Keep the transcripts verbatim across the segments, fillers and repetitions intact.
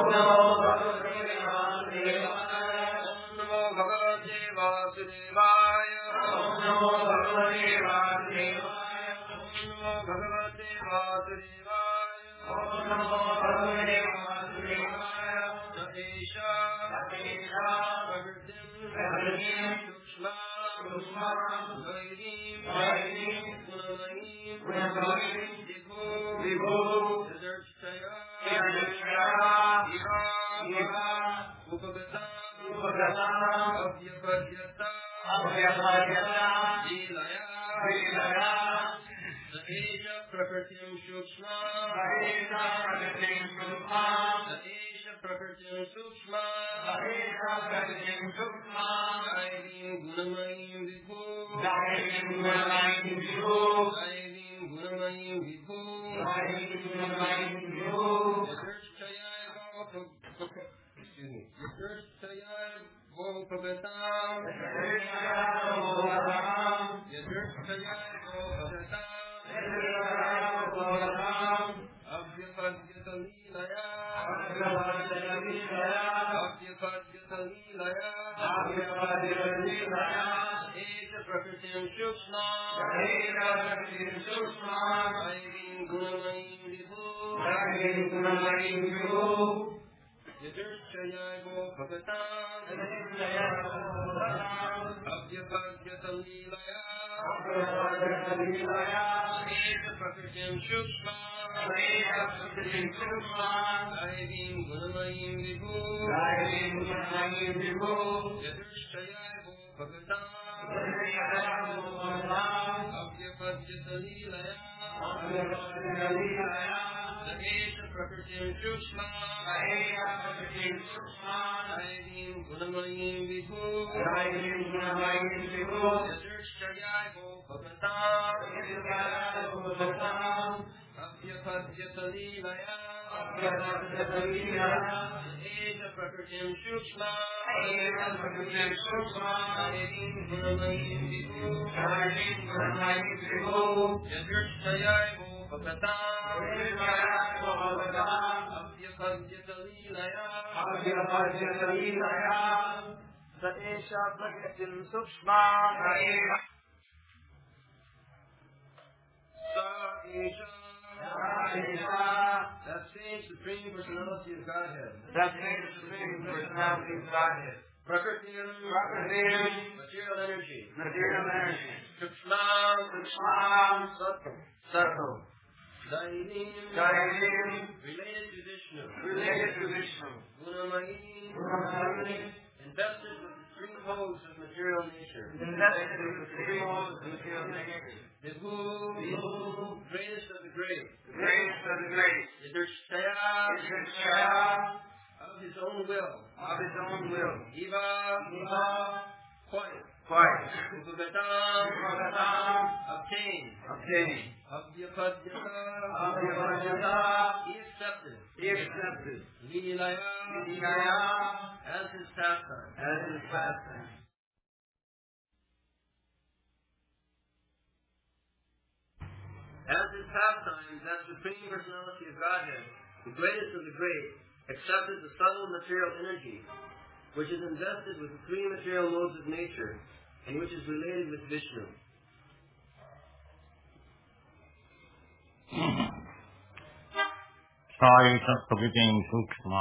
Saisa Prakitim Sukshma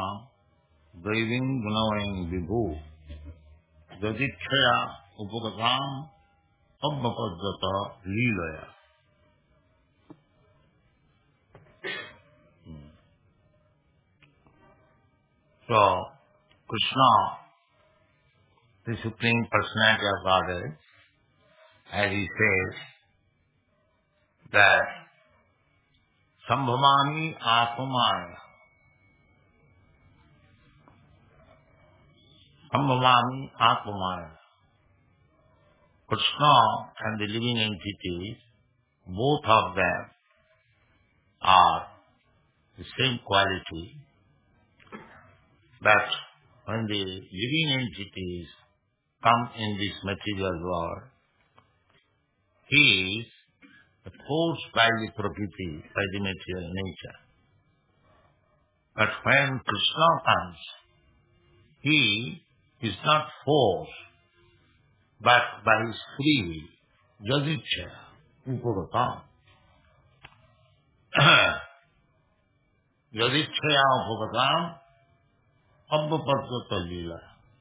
Devim Gunavayim Vibhu Dadikshaya Upagatam Abbapaddata Leelaya. So, Krishna, the Supreme Personality of Godhead, as he says, that Sambhamani Atmamaya. Sambhamani Atmamaya. Krishna and the living entities, both of them are the same quality, but when the living entities come in this material world, he is forced by the Prakriti, by the material nature. But when Krishna comes, he is not forced, but by his free will, yadichya, upavatam. Yadichya upavatam, abhapadgata lila.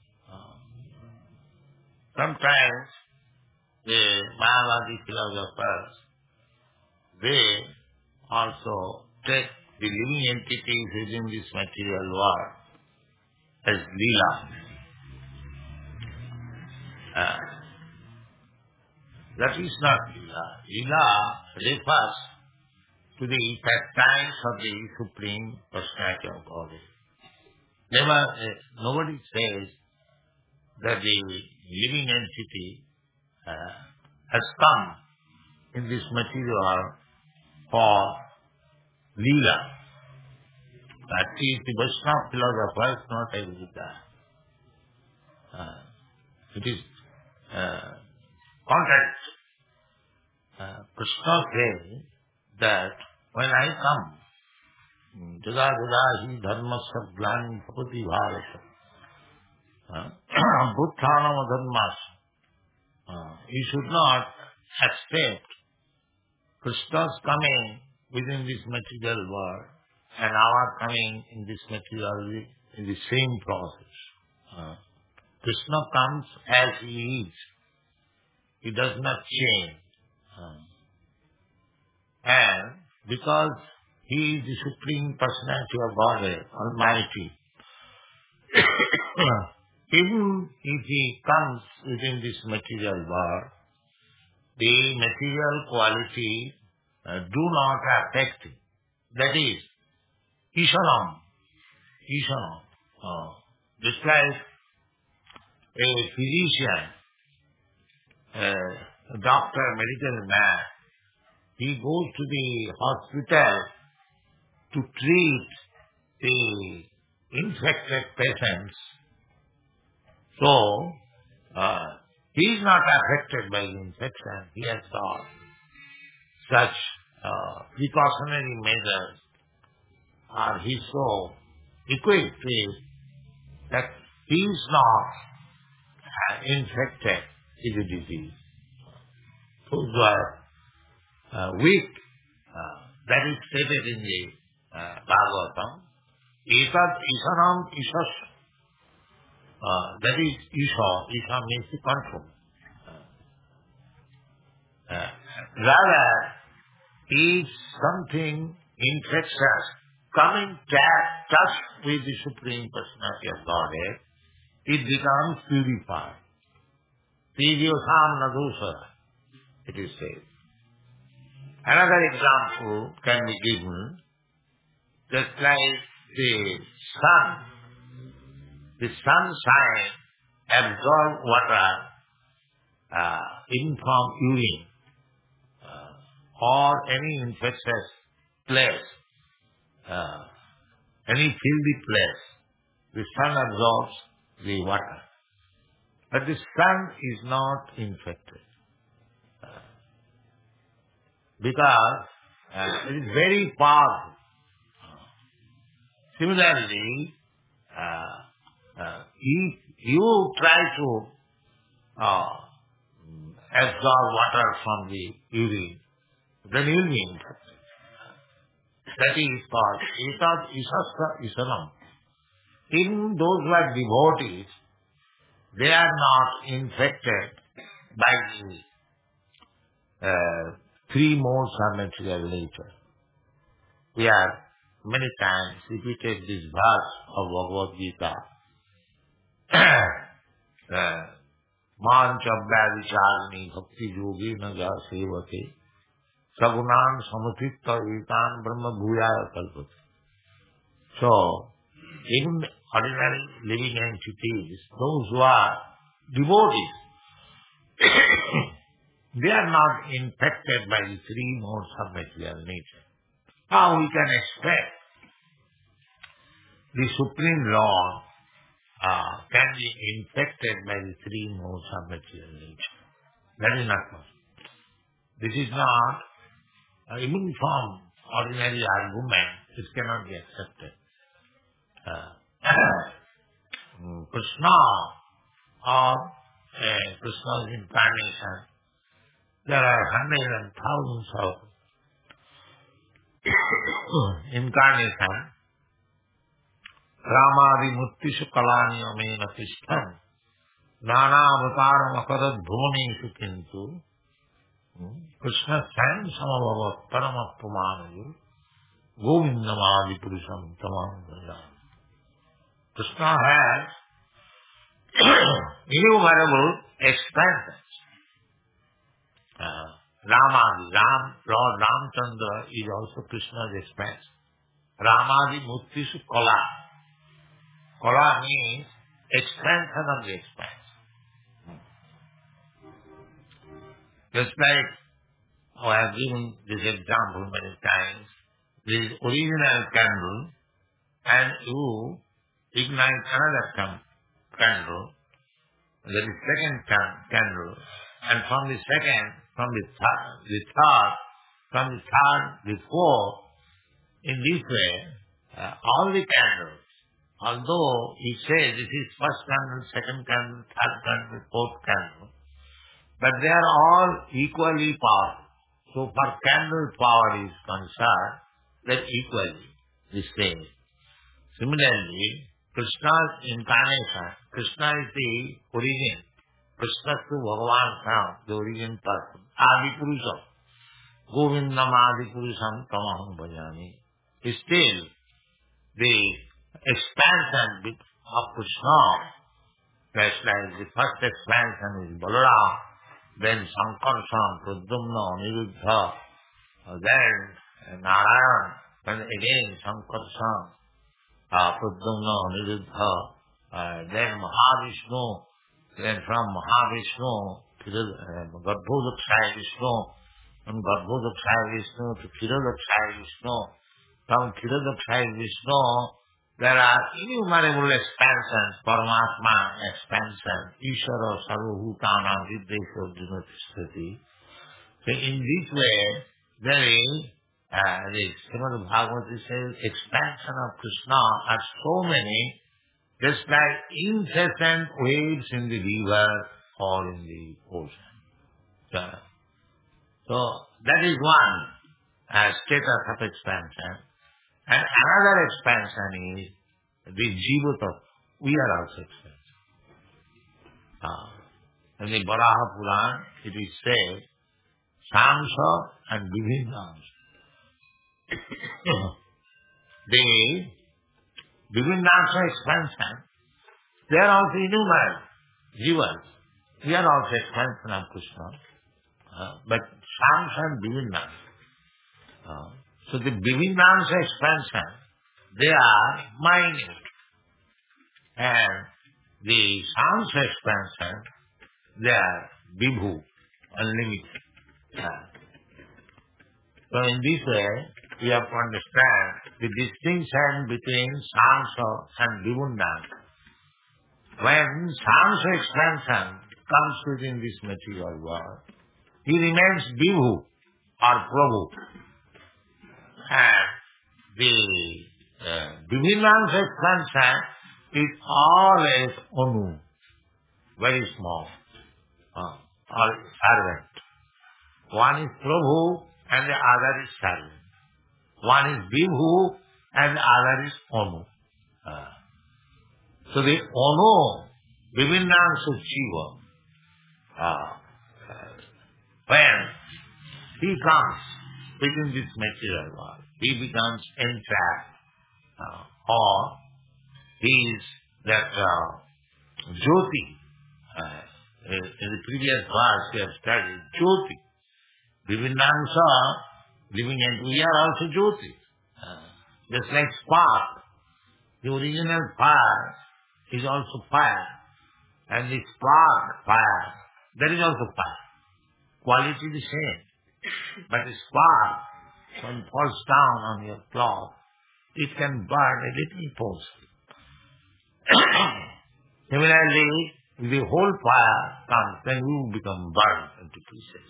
Sometimes the Mayavadi philosophers, they also take the living entities within this material world as lila. Uh, that is not lila. Lila refers to the pastimes of the Supreme Personality of Godhead. Never, uh, nobody says that the living entity uh, has come in this material world for lila. That is, the Vaishnava philosophers not agree with that. Uh, it is uh, contrary. Uh, Krishna says that when I come, jada jada hi dharmasya glani bhavati bharata, buddhanam dharmas, you should not accept Krishna's coming within this material world and our coming in this material in the same process. Uh, Krishna comes as he is. He does not change. Uh, and because he is the Supreme Personality of Godhead, Almighty, even if he comes within this material world, the material quality uh, do not affect him. That is, Isharam, Isharam. Uh, just like a physician, uh, a doctor, medical man, he goes to the hospital to treat the infected patients. So, uh, he is not affected by the infection. He has got such uh, precautionary measures, or he is so equipped with that he is not uh, infected with the disease. Those who are uh, weak, uh, that is stated in the uh, Bhagavatam, Etat Ishanam Ishas. Uh, that is Isha. Isha means the control. Uh, uh, rather, if something infectious coming touch with the Supreme Personality of Godhead, it becomes purified. Piriyotham nadosha, it is said. Another example can be given, just like the sun. The sunshine absorbs water uh, in from urine uh, or any infectious place, uh, any filthy place. The sun absorbs the water. But the sun is not infected uh, because uh, it is very powerful. Similarly, uh, Uh, if you try to uh, absorb water from the urine, then you will be infected. That is called Etat Isasya Isanam. Even those who are devotees, they are not infected by the uh, three modes of material nature. We have many times repeated this verse of Bhagavad Gita. Manchavyadicharni bhakti yogi naga sevate sagunan samatitta etan brahma bhuyaya kalpate. So, even ordinary living entities, those who are devotees, they are not infected by the three modes of material nature. How we can expect the Supreme Lord Uh, can be infected by the three modes of material nature? That is not possible. This is not, uh, even from ordinary argument, this cannot be accepted. Krishna or uh, Krishna's incarnation, there are hundreds and thousands of incarnations. Ramadi Muttishu Kalani Amena Krishnan Nana Avataram Akarat Bhuvaneshu Kintu Krishna Sam Samabhava Paramapamanayu Govindamadi Purusham Tamam. Krishna has innumerable expansions. Uh, Ramadi, Ram, Lord Ramchandra is also Krishna's expansion. Ramadi Muttishu Kala. Kala means expansion of the expansion. Just like I have given this example many times, there is original candle and you ignite another can- candle, there is second can- candle, and from the second, from the third, the third, from the third, the fourth, in this way, uh, all the candles, although you say this is first candle, second candle, third candle, fourth candle, but they are all equally powerful. So for candle power is concerned, they are equally the same. Similarly, Krishna's incarnation, Krishna is the origin. Krishna to Bhagavan Sam, the origin person. Adi Purusha. Govindam Adi Purusham Tamaham Bhajami. Still, the expansion of Krishna, that's like the first expansion is Balaram, then Sankarshan, Pradyumna, Aniruddha, then Narayan, then again Sankarshan, uh, Pradyumna, Aniruddha, uh, then Mahavishnu, then from Mahavishnu to the uh, Garbhodakshaya Vishnu, from Garbhodakshaya Vishnu to Kiradakshaya Vishnu, from Kiradakshaya Vishnu, there are innumerable expansions, Paramatma expansion, Ishvara Sarvabhutana Viddesho Dinotistati. So in this way, there is, uh, the Srimad Bhagavata says, expansion of Krishna are so many, just like incessant waves in the river or in the ocean. So, so that is one uh, status of expansion. And another expansion is the Jivata. We are also expanded. Uh, in the Varaha Purana, it is said, Samsa and Vibhinamsa. The Vibhinamsa expansion, they are also innumerable jivas. We are also expansion of Krishna. Uh, but Samsa and Vibhinamsa. Uh, so the Vibhinamsa expansion, they are minute. And the Samsa expansion, they are Vibhu, unlimited. Uh, so in this way, we have to understand the distinction between Samsa and Vibhinamsa. When Samsa expansion comes within this material world, he remains Vibhu or Prabhu. And the uh, Vibhinamsa expansion is always Anu, very small, uh, or servant. One is Prabhu and the other is servant. One is Vibhu and the other is Anu. Uh, so the Anu, Vibhinamsa Jiva, uh, uh, when he comes within this material world, he becomes entrapped, uh, or he is that uh, Jyoti. Uh, in the previous verse we have studied Jyoti. Vibhinamsa, living and we are also Jyoti. Uh, just like spark. The original fire is also fire. And the spark fire, that is also fire. Quality the same. But the spark, when it falls down on your cloth, it can burn a little portion. Similarly, if the whole fire comes, then you become burnt into pieces.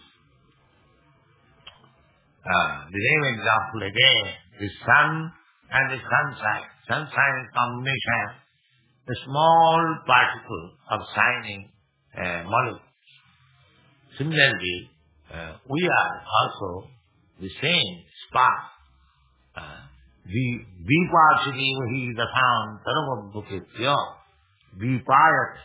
Uh, the same example again, the sun and the sunshine. Sunshine combination a small particle of shining uh, molecule. Similarly, uh, we are also the same spark. Uh, the Vipachini Vahi Dathan Taravabhukitya Vipayat.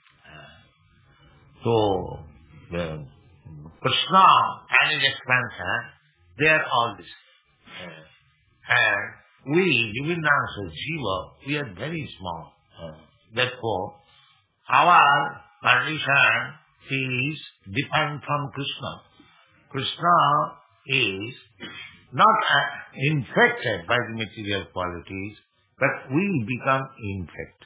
So, the Krishna and his expansion, they are all this. Uh, and we, Divinyansa Jiva, we are very small. Uh, therefore, our condition is different from Krishna. Krishna is not uh, infected by the material qualities, but we become infected.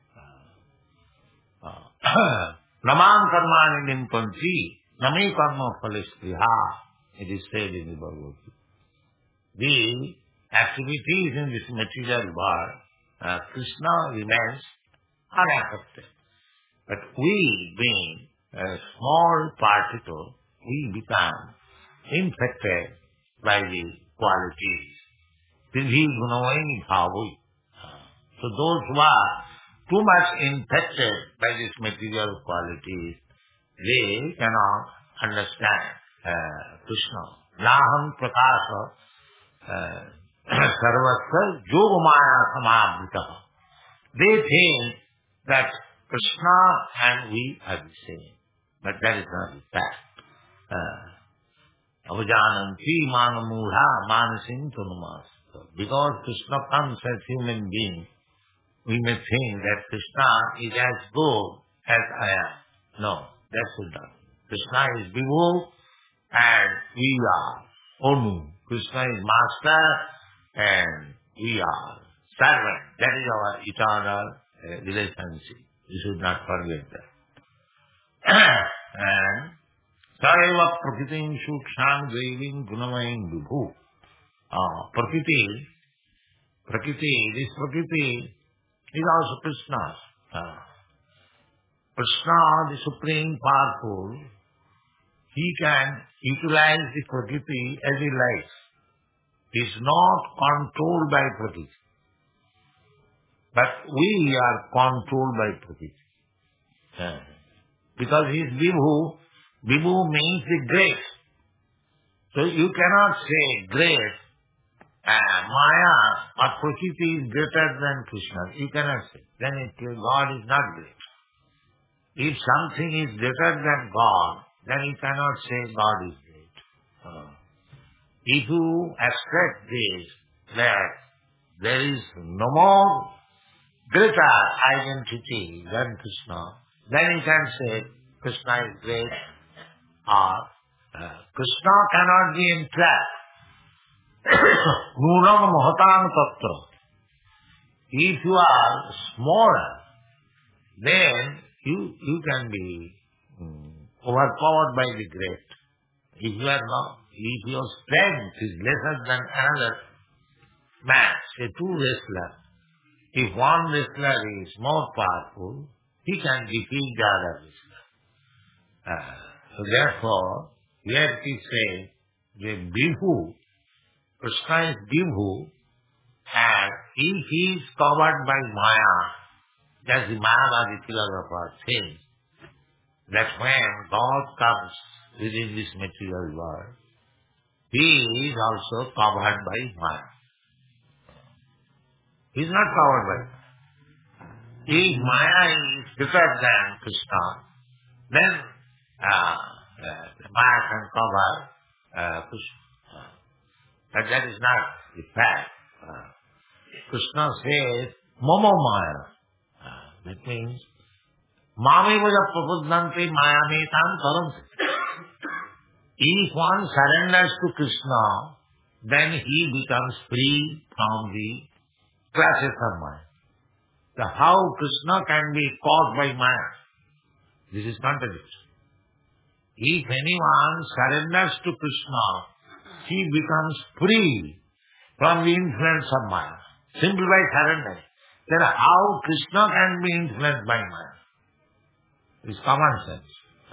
Namam karmani nimpanti, nami karma phalespriha, it is said in the Bhagavad Gita. The activities in this material world, uh, Krishna remains unaffected. But we, being a small particle, we become infected by the qualities. Siddhi gunavani bhavui. So those who are too much infected by these material qualities, they cannot understand uh, Krishna. Naham prakasa sarvasya yogamaya samavritaha. They think that Krishna and we are the same. But that is not the fact. Avajananti manamudha manasim tunumasta. Because Krishna comes as human being, we may think that Krishna is as good as I am. No, that should not. Krishna is Vibhu and we are Onu. Krishna is master and we are servant. That is our eternal uh, relationship. You should not forget that. And Sareva Prakritim Suksham Devim Gunamayin Vibhu. Uh, Prakriti, Prakriti, this Prakriti is also Krishna's. Uh, Krishna, the Supreme Powerful, he can utilize the Prakriti as he likes. He is not controlled by Prakriti. But we are controlled by Prakriti. Uh, because he is Vibhu. Vibhu means the great. So you cannot say great. Uh, Maya or Prakriti is greater than Krishna. You cannot say. Then it, God is not great. If something is greater than God, then you cannot say God is great. Uh, if you accept this, that there is no more greater identity than Krishna, then you can say Krishna is great, or uh, Krishna cannot be entrapped. Nunam mahatam tattva. If you are smaller, then you you can be um, overpowered by the great. If you are not, if your strength is lesser than another man, say two wrestlers, if one wrestler is more powerful, he can defeat the other wrestler. Uh, so therefore, here it is said, the Vibhu, Krishna is Vibhu, and if he is covered by Maya, as the Mayavadi philosopher says, that when God comes within this material world, he is also covered by Maya. He is not covered by Maya. If Maya is greater than Krishna, then uh, uh, Maya can cover uh, Krishna. But that is not the fact. Uh, Krishna says, Mama Maya. Uh, that means, Mami vaja prapuddhanti mayametam taram. If one surrenders to Krishna, then he becomes free from the classes of Maya. So how Krishna can be caused by Maya? This is contradiction. If anyone surrenders to Krishna, he becomes free from the influence of Maya, simply by surrendering. Then how Krishna can be influenced by Maya? It's common sense.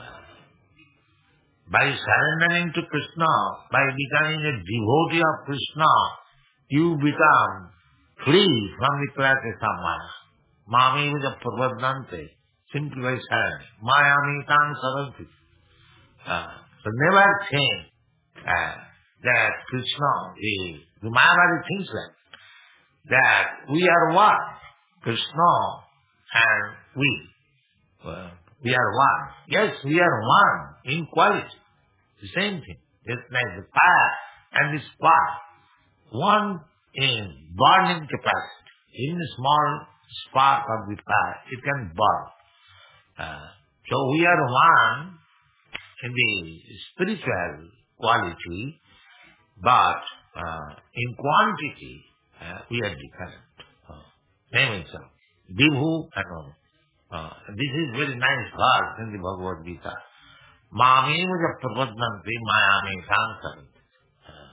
By surrendering to Krishna, by becoming a devotee of Krishna, you become free from the clutches of Maya. Mami was a Purvadante, simply by saying, Mayami Tang Saranti. Uh, so never think uh, that Krishna is, the Mahabharata thinks like that we are one, Krishna and we. Uh, we are one. Yes, we are one in quality. The same thing. Just like the fire and the spark. One in burning capacity. In the small spark of the fire, it can burn. Uh, so we are one in the spiritual quality, but uh, in quantity, uh, we are different. Uh, name itself. Vibhu and all. Uh, this is very nice verse in the Bhagavad Gita. Mami vaja prapadnanti mayami sansaranti. Uh,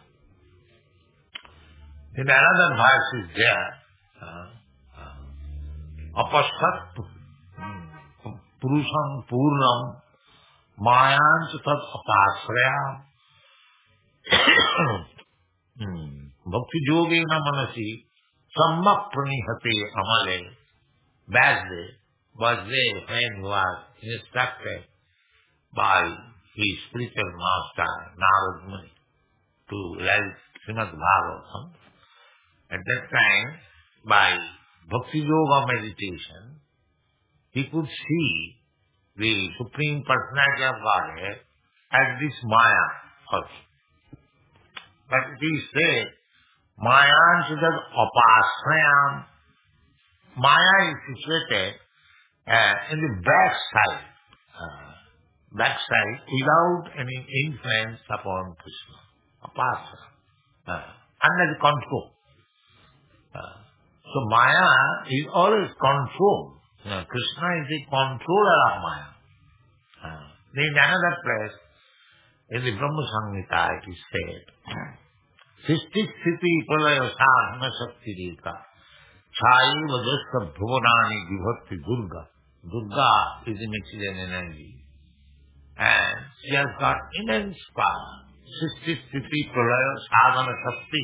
then another verse is there. Uh, uh, Apastat purusham purnam mayanch tad apasraya. Bhakti yogena manasi sammak pranihate amale. Vasudev was there when he was instructed by his spiritual master, Narad Muni, to write Srimad Bhagavatam. At that time, by Bhakti Yoga meditation, he could see the Supreme Personality of Godhead as this Maya also. But it is said, Mayan Siddhat Apasrayam. Maya is situated uh, in the back side, uh, back side without any influence upon Krishna. Apasra. Uh, under the control. Uh, so Maya is always controlled. Uh, Krishna is the controller of Maya. Uh, in another place, in the Brahma Samhita, it is said, Sisti Sthiti Pralaya Sadhana Shakti Rika Chai Vajasta Bhuvanani Vibhakti Durga. Durga is the material energy. And she has got immense power. Sisti Sthiti Pralaya Sadhana Shakti.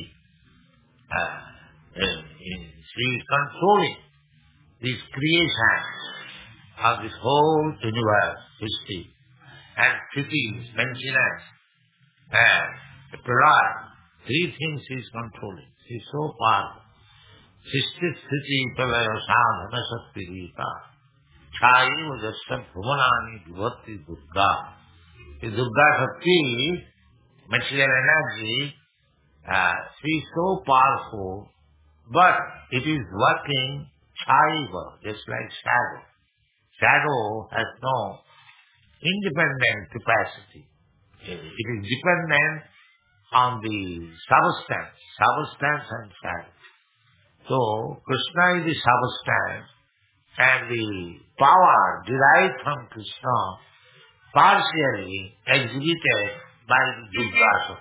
Uh, she is controlling this creation of this whole universe, Sisti. And Sthiti is maintenance. And the Pralaya. Three things she is controlling. She is so powerful. Sisti Sthiti Pralaya Sadhana Shakti Rika Chai Vajasta Bhuvanani Vibhakti Durga. The Durga Shakti, material energy, uh, she is so powerful, but it is working chaiva, just like shadow. Shadow has no independent capacity. It is dependent on the substance, substance and shadow. So, Krishna is the substance and the power derived from Krishna partially exhibited by the Durga.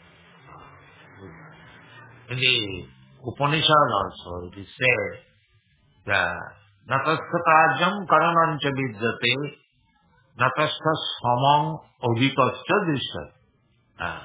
In the Upanishad also it is said that Natastatajam karanancha vidyate natastha samam odikascha drishyate.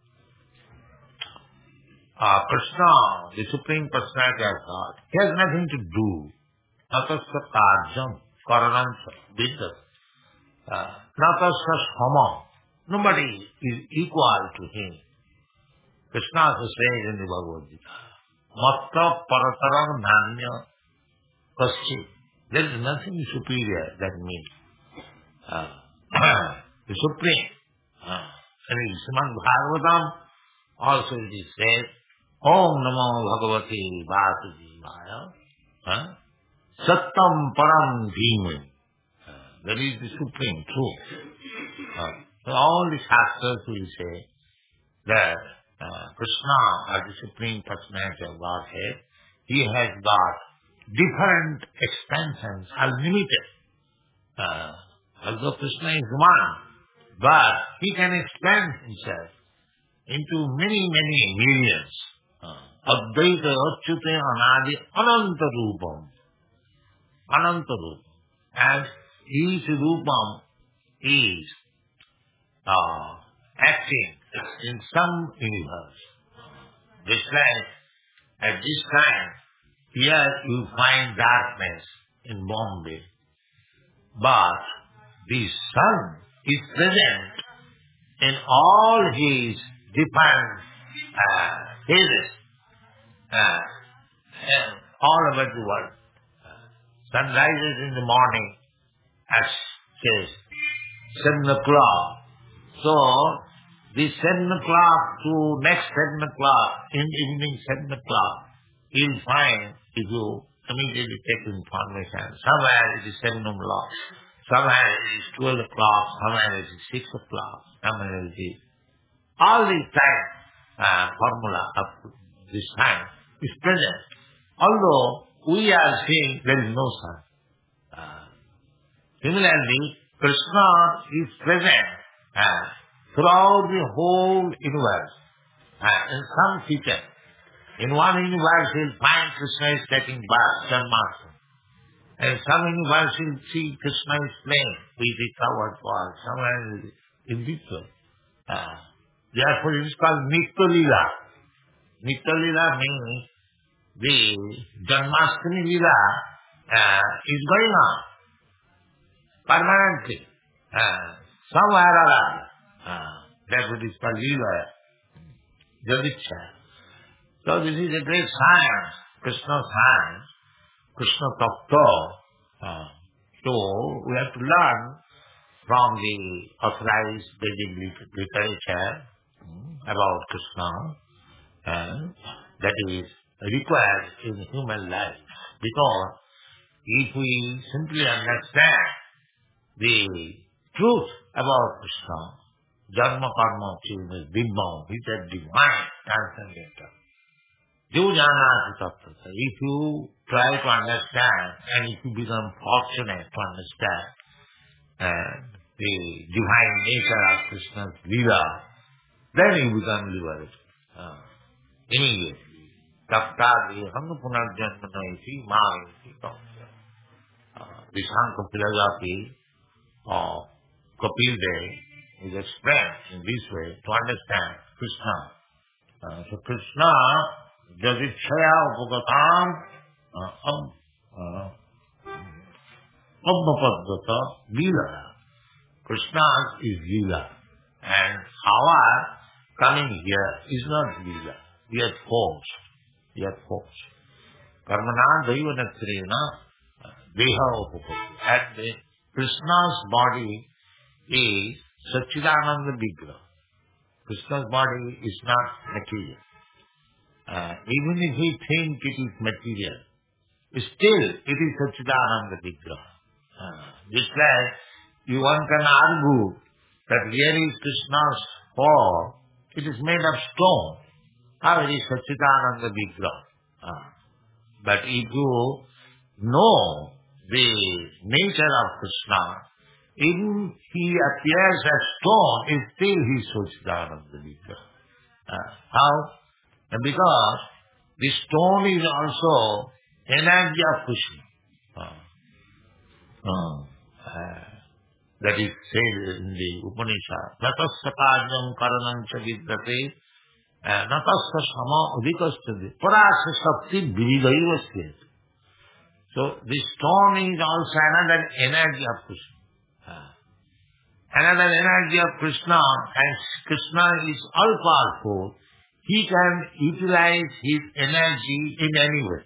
Uh, Krishna, the Supreme Personality of God, he has nothing to do. Natasya tarjam, karanansa, vidyate. Natasya samam. Nobody is equal to him. Krishna also says in the Bhagavad Gita, Matta parataram nanya kaschi. There is nothing superior than me. Uh, the Supreme. Uh, and in Srimad Bhagavatam also it is said, Om Namo Bhagavati Vasudevaya. Huh? Sattam Param Dhime. Uh, that is the Supreme Truth. Uh, so all the Shastras will say that uh, Krishna, as the Supreme Personality of Godhead, he has got different expansions, unlimited. Uh, although Krishna is one, but he can expand himself into many, many millions. Advaita Achyute Anadi Ananta Rupam. Ananta Rupam. And each Rupam is uh, acting in some universe. Just like at this time, here you find darkness. in Bombay. But the sun is present in all his different uh, phases, uh, and all over the world. Uh, sun rises in the morning at, say, seven o'clock. So, the seven o'clock to next seven o'clock, in the evening seven o'clock, you'll find if you immediately take information. Somewhere it is seven o'clock, somewhere it is twelve o'clock, somewhere it is six o'clock, somewhere it is... All these time uh, formula of this time is present. Although we are seeing there is no sun. Uh, similarly, Krishna is present uh, throughout the whole universe. Uh, in some feature. In one universe you'll find Krishna is taking birth, Janmashtami. And some universe you'll see Krishna is playing with the covered ball. Somewhere in between. Uh, therefore it is called Nitya Leela. Nitya Leela means the Janmashtami Leela uh, is going on permanently. Uh, somewhere or other. Uh, therefore it is called Leela. Jadicha. So this is a great science, Krishna science, Krishna Tattva. Uh, so we have to learn from the authorized Vedic literature um, about Krishna, and that is required in human life. Because if we simply understand the truth about Krishna, Dharma Karma Chivna Dimbam, he said divine transcendental. If you try to understand and if you become fortunate to understand uh, the divine nature of Krishna's Leela, then you become liberated. Uh, immediately. Taptadi hanga punarjanmana iti mahaviti. The Shankar philosophy of Kapil Dev is expressed in this way to understand Krishna. Uh, so Krishna Jadichaya Upagatam Abhapaddhata Leela. Krishna is Leela. And our coming here is not Leela. We are forced. We are forced. Karmana Daivanasrena Deha Upapatti. And the Krishna's body is Satchidananda Vigraha. Krishna's body is not material. Uh, even if we think it is material, still it is Satchidananda Vigraha. Uh, this way, you one can argue that here is Krishna's form, it is made of stone. How it is Satchidananda Vigraha. Uh, but if you know the nature of Krishna, even he appears as stone, is still he is Satchidananda Vigraha. Uh, how? Because the stone is also energy of Krishna. Uh, uh, uh, that is said in the Upanishad. Natasya karyam karanam cha vidyate natasya sama udikastade parasya shakti vividaivasyate. So the stone is also another energy of Krishna. Uh, another energy of Krishna, and Krishna is all powerful. He can utilize his energy in any way.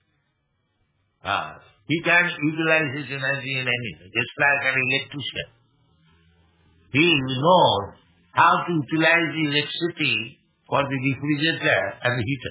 Uh, he can utilize his energy in any way, just like an electrician. He knows how to utilize the electricity for the refrigerator and the heater.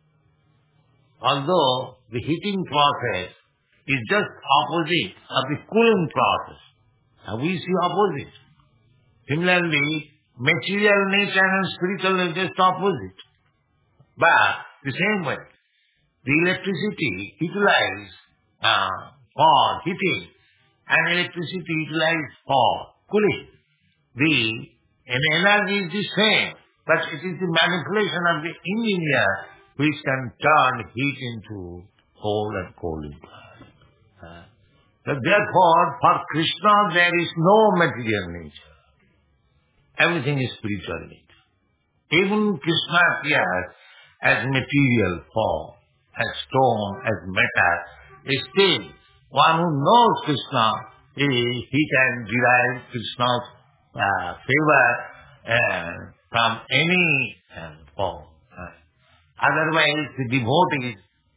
Although the heating process is just opposite of the cooling process. Now we see opposite. Similarly, material nature and spiritual nature is opposite. But the same way, the electricity utilized uh, for heating and electricity utilized for cooling. The and energy is the same, but it is the manipulation of the engineer which can turn heat into cold and cold into hot. Uh, so therefore, for Krishna there is no material nature. Everything is spiritual nature. Even Krishna appears as material form, as stone, as metal. Still, One who knows Krishna, he, he can derive Krishna's uh, favor uh, from any uh, form. Uh, otherwise, the devotees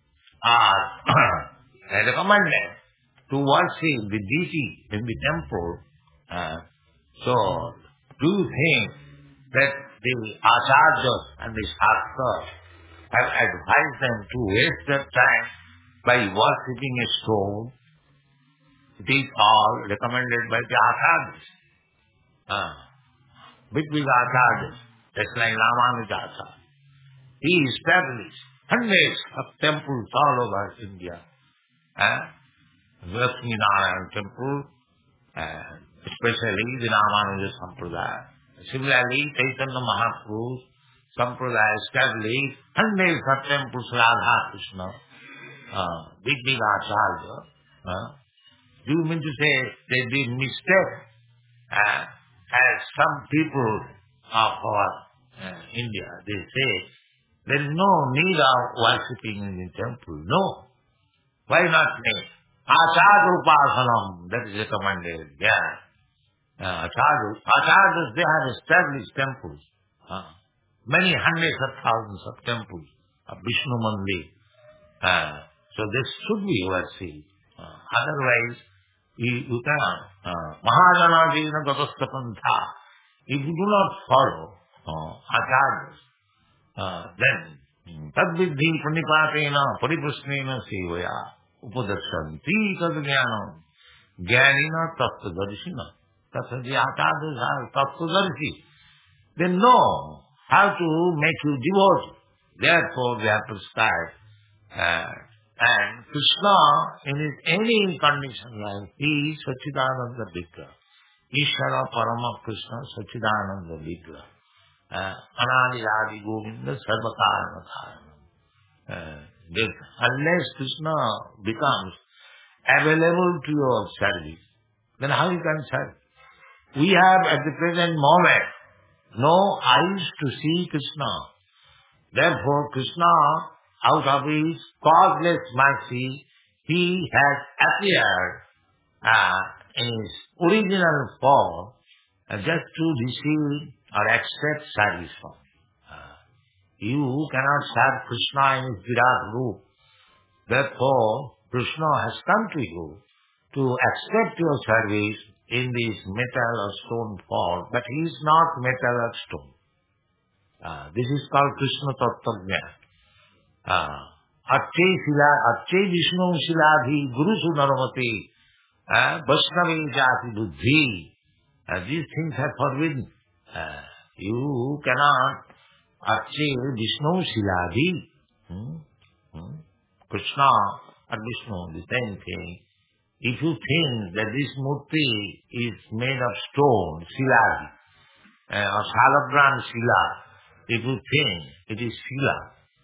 are recommended to worship the deity in the temple. Uh, so, do you think that the acharyas and the shastras have advised them to waste their time by worshipping a stone? It is all recommended by the acharyas. Uh, big, big acharyas, just like Ramanujacharya. He established hundreds of temples all over India. Uh, Lakshmi Narayan temple, and especially the Ramanuja Sampradaya. Similarly, Chaitanya Mahaprabhu's Sampradaya established hundreds of temples, Radha Krishna, uh, big, big acharya. Uh, do you mean to say they did mistake uh, as some people of our uh, India, they say there is no need of worshipping in the temple. No. Why not make Acharya Upasanam? That is recommended. Yeah. Uh, Acharya, Acharyas, they have established temples. Uh, many hundreds of thousands of temples of Vishnu Mandir. Uh, so this should be worshipped. Uh, otherwise, you, you cannot. Uh, Mahajanadina Gatastapantha. If you do not follow uh, Acharyas, uh, then Tadviddhi pranipatena pariprasnena sevaya upadashanti tadjnanam jnanina tattvadarshina. That's the acharyas are tattvadarshi. They know how to make you devotee. Therefore they have prescribed. Uh, and Krishna, in his any condition life, he is Sachidananda Vigraha. Ishvara Parama Krishna Sachidananda Vigraha. Uh, Anadi Adi Govinda Sarvakarana Karana. Unless Krishna becomes available to your service, then how you can serve? We have at the present moment no eyes to see Krishna. Therefore Krishna, out of his causeless mercy, he has appeared uh, in his original form uh, just to receive or accept service from you. Uh, you cannot serve Krishna in his Virat Roop. Therefore, Krishna has come to you to accept your service in this metal or stone form, but he is not metal or stone. Uh, this is called Krishna Tattva. Uh, Acche Sila, Acche Vishnu Siladhi, Guru Sunarmati, uh, Vaishnavi Jati Buddhi. Uh, these things are forbidden. Uh, you cannot achieve Vishnu Siladhi. Hmm? Hmm? Krishna and Vishnu, the same thing. If you think that this murti is made of stone, Siladhi, uh, or Salabran Sila, if you think it is Sila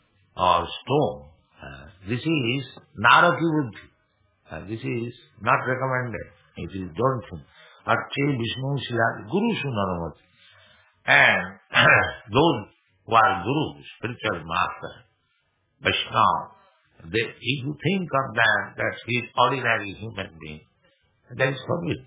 or stone, uh, this is Naraki Buddhi. Uh, this is not recommended. It is don't think. Acche Vishnu Siladhi, Guru Sunarmati. And those who are gurus, spiritual masters, Vaishnava, they, if you think of them, that he is ordinary human being, that is forbidden.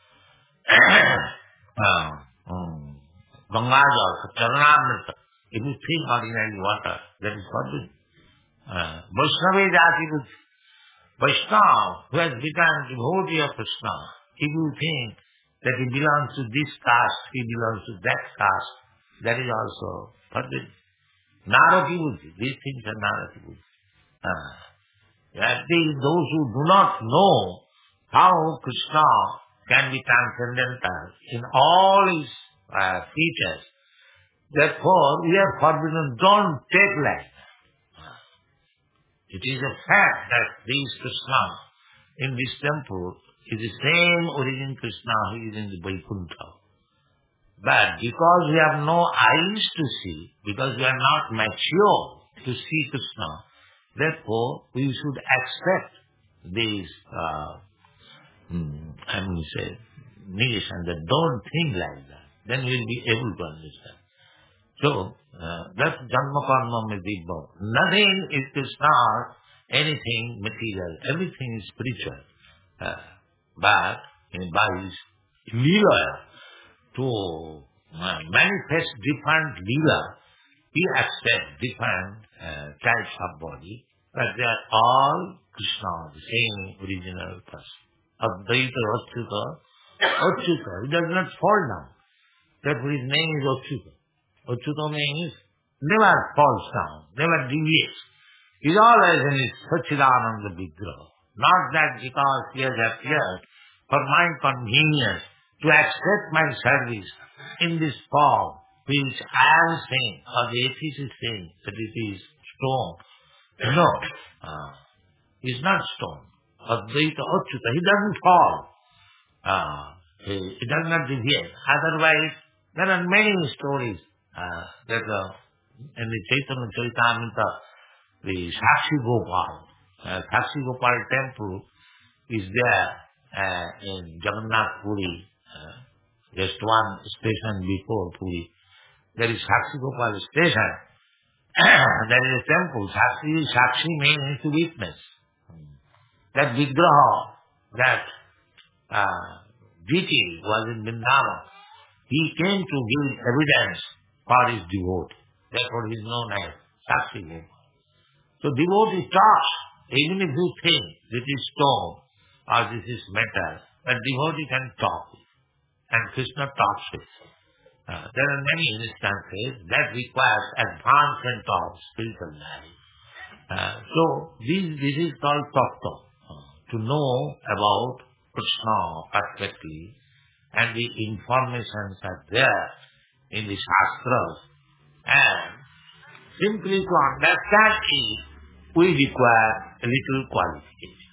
uh, um, Gangajal, Charanamrita, if you think ordinary water, that is forbidden. Uh, Vaishnavi Jati, Vaishnava, who has become devotee of Krishna, if you think that he belongs to this caste, he belongs to that caste, that is also forbidden. Naraki Buddhi, these things are Naraki Buddhi. Uh, that is, those who do not know how Krishna can be transcendental in all his uh, features, therefore we are forbidden, don't take like that. Uh, it is a fact that this Krishna in this temple is the same origin Krishna who is in the Vaikuntha. But because we have no eyes to see, because we are not mature to see Krishna, therefore we should accept these, uh, hmm, I mean say, negation, that don't think like that. Then we will be able to understand. So, uh, that's Janma Karma Medibha. Nothing is Krishna, anything material, everything is spiritual. Uh, but in by his Leela, to uh, manifest different Leela, he accepts different uh, types of body, but they are all Krishna, the same original person. Advaita Achyuta, Achyuta, he does not fall down. Therefore his name is Achyuta. Achyuta means never falls down, never deviates. He is always in his Sachidananda Vigraha. Not that because he has appeared for my convenience to accept my service in this form, which I am saying, or the atheist is saying that it is stone. No, uh, he is not stone. Advaita Achyuta, he doesn't fall. Uh, he, he does not deviate. Otherwise, there are many stories uh, that uh, in the Chaitanya Charitamrita, the Sakshi Gopal, uh, Sakshi Gopal temple is there uh, in Jagannath Puri, uh, just one station before Puri. There is Sakshi Gopal station. There is a temple. Sakshi, Sakshi means to witness. That Vigraha, that uh, deity was in Vrindavan. He came to give evidence for his devotee. Therefore he is known as Sakshi Gopal. So devotee talks, even if you think this is stone or this is metal, but devotee can talk it. And Krishna talks it. Uh, there are many instances that requires advancement of spiritual life. Uh, so this, this is called tattva, uh, to know about Krishna perfectly, and the informations are there in the Shastras. And simply to understand it, we require a little qualification.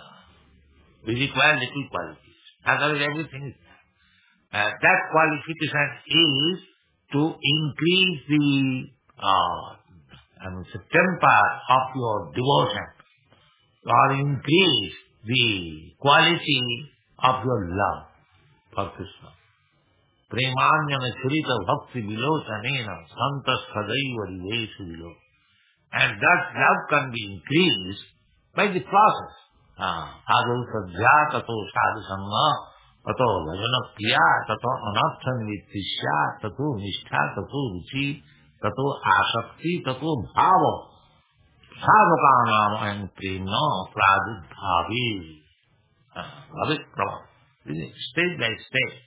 We require little qualification. Otherwise everything is uh, that qualification is to increase the uh, I mean, the temper of your devotion, or increase the quality of your love for Krishna. Premanyana churita bhakti vilosanena santas sadaiva rivesu vilo. And that love can be increased by the process. Ado sadhya tato sadhu sangha, tato bhajana priya, tato anarthan vittisya, tato nishtha, tato ruchi, tato asakti, tato bhava. Sadhukanam and prema pradibhavi. Bhavik prabha. Stage by stage.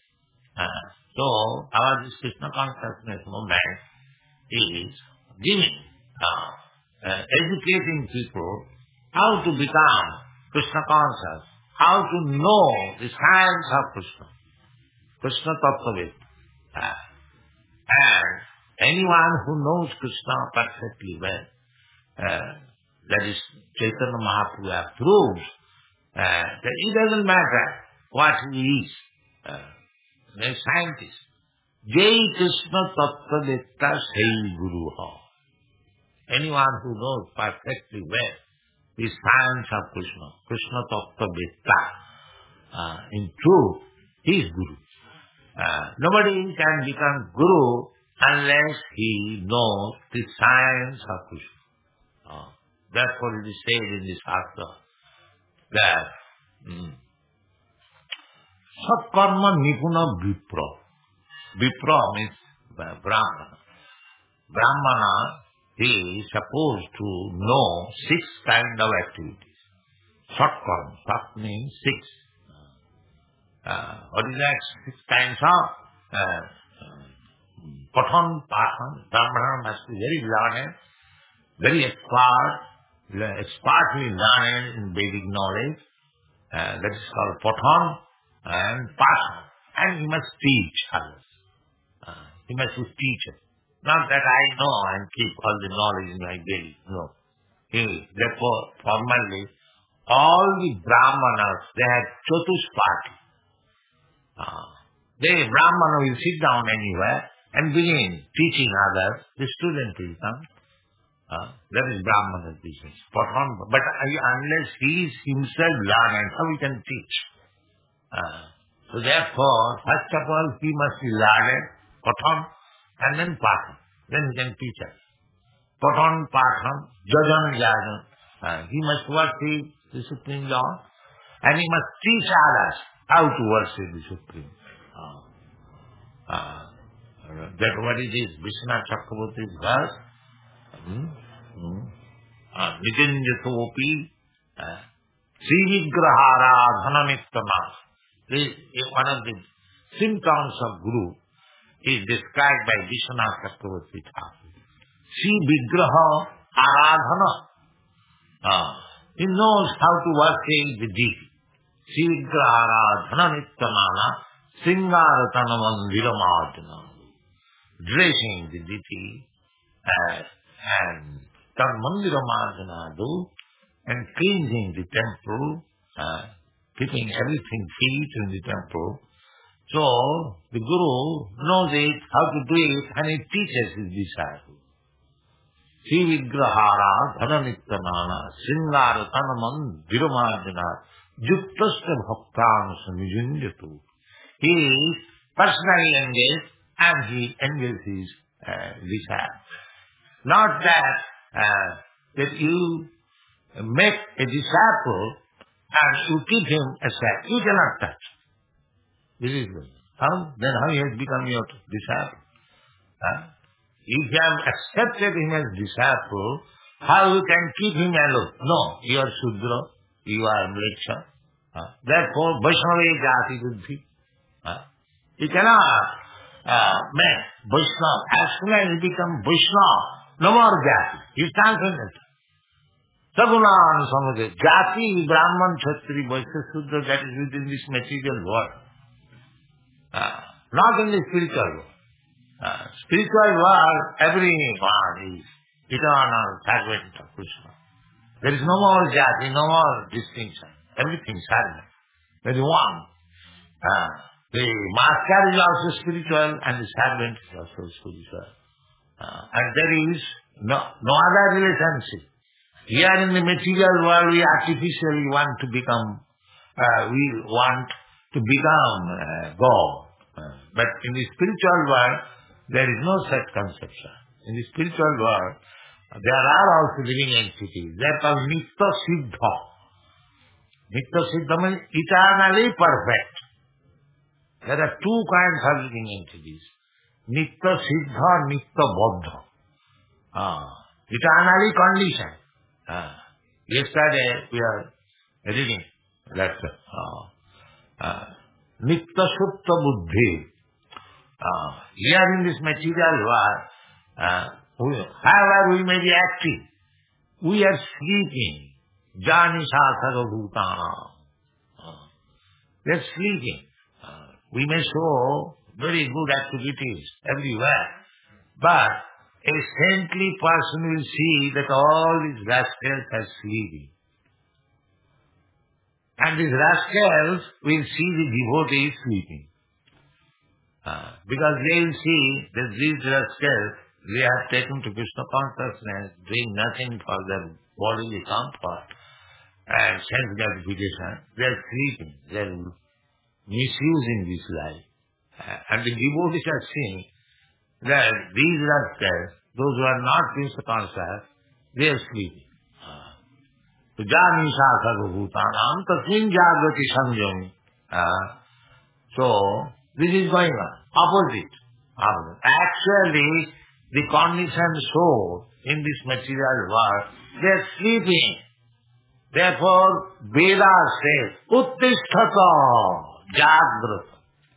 So, our this Krishna consciousness movement is giving, uh, uh, educating people how to become Krishna conscious, how to know the science of Krishna, Krishna Tattva. Uh, and anyone who knows Krishna perfectly well, uh, that is Chaitanya Mahaprabhu approves, uh, that it doesn't matter what he is. Uh, a scientist. Jai Krishna Tattva Vitta Sai Guru Ha. Anyone who knows perfectly well the science of Krishna, Krishna Tattva Vitta, uh, in truth, he is Guru. Uh, nobody can become Guru unless he knows the science of Krishna. Uh, therefore it is said in this Shastra that mm, Satkarma Nipuna Vipra. Vipra means Brahmana. Brahmana is supposed to know six kind of activities. Satkarma. Sat means six. Uh, what is that? Six kinds of uh, Pathan, Pathan. Brahmana must be very learned, very expert, expertly learned in Vedic knowledge. Uh, that is called Pathan. And Pathan. And he must teach others. Uh, he must be teacher. Not that I know and keep all the knowledge in my belly. No. He, therefore, formally, all the Brahmanas, they have Chatuspati. Uh, the Brahmana will sit down anywhere and begin teaching others. The student will come. Uh, that is Brahmana's business. Pathan. But unless he is himself learned, how he can teach? Uh, so therefore, first of all, he must be learned, Pathan, and then Pathan. Then he can teach us. Pathan, Pathan, Jajan, Jajan. Uh, he must worship the Supreme Lord. And he must teach others how to worship the Supreme. Uh, uh, that what it is, Vishwanath Chakravarti's verse. Hmm? Hmm? Uh, Nitinjatopi, uh, Srivigraharadhanamittama. One of the symptoms of Guru is described by Vishwanath Chakravarti Thakur. Sri Vigraha Aradhana. Uh, he knows how to worship the deity. Sri Vigraha Aradhana Nittamana Singharatana Mandiramadana. Dressing the deity uh, and Tanmandiramadana do and cleansing the temple, uh, keeping everything clean in the temple. So, the Guru knows it, how to do it, and he teaches his disciples. Sri Vigrahara Dhananittanana Sringara Tanaman Viramadana Yuktasya Bhaktansa Nijunjatu. He is personally engaged and he engages his uh, disciples. Not that, uh, that you make a disciple and you keep him aside. You cannot touch. This is good. How? Then how he has become your disciple? Huh? If you have accepted him as disciple, how you can keep him alone? No, you are Shudra, you are Mleksha. Huh? Therefore, Vaishnava jati buddhi. Huh? You cannot uh, make Vaishnava. As soon as you become Vaishnava, no more jati. You stand for it. Sagunan samade. Jati, Brahman, Kshatri, Vaishya, Shudra, that is within this material world. Uh, not in the spiritual world. Uh, spiritual world, everyone is eternal servant of Krishna. There is no more jati, no more distinction. Everything is servant. There is one. Uh, the master is also spiritual and the servant is also spiritual. Uh, and there is no, no other relationship. Here in the material world, we artificially want to become, uh, we want to become uh, God. Uh, but in the spiritual world, there is no such conception. In the spiritual world, there are also living entities. They are called Nitya Siddha. Nitya Siddha means eternally perfect. There are two kinds of living entities. Nitya Siddha, Nitya Baddha. Uh, eternally conditioned. Uh, yesterday we are reading that uh, uh, Nitya Supta Buddhi. Uh, here in this material world, uh, we, however we may be active, we are sleeping. Jani Sasara Bhutana. Uh, we are sleeping. Uh, we may show very good activities everywhere, but a saintly person will see that all these rascals are sleeping. And these rascals will see the devotees sleeping. Uh, because they will see that these rascals, they have taken to Krishna consciousness, doing nothing for their bodily comfort and sense gratification. They are sleeping. They are misusing this life. Uh, and the devotees are seeing that these rascals, those who are not Krishna conscious, they are sleeping. Jani Sasara Bhutanam Tasmin Jagrati Samyami. So, this is going on. Opposite. Opposite. Actually, the conditioned soul in this material world, they are sleeping. Therefore, Veda says, Uttisthata Jagrata.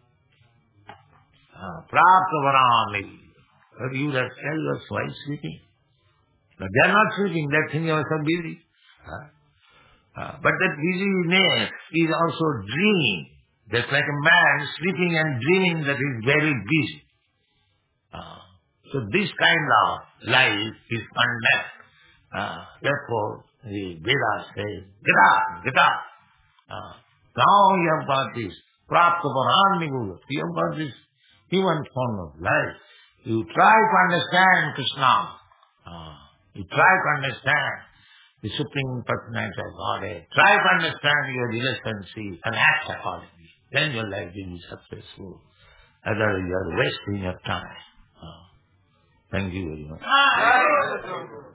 Prapta Varami. But you that tell you are why sleeping? But they are not sleeping, they are thinking yourself busy. Uh, uh, but that busyness is also dreaming. Just like a man sleeping and dreaming that he is very busy. Uh, so this kind of life is condemned. Uh, therefore, the Vedas say, get up, get up. Uh, now you have got this Prapta Varani Guru. You have got this human form of life. You try to understand Krishna. Uh, you try to understand the Supreme Personality of Godhead. Try to understand your relationship and act accordingly. Then your life will be successful. Otherwise you are wasting your time. Uh, thank you very much.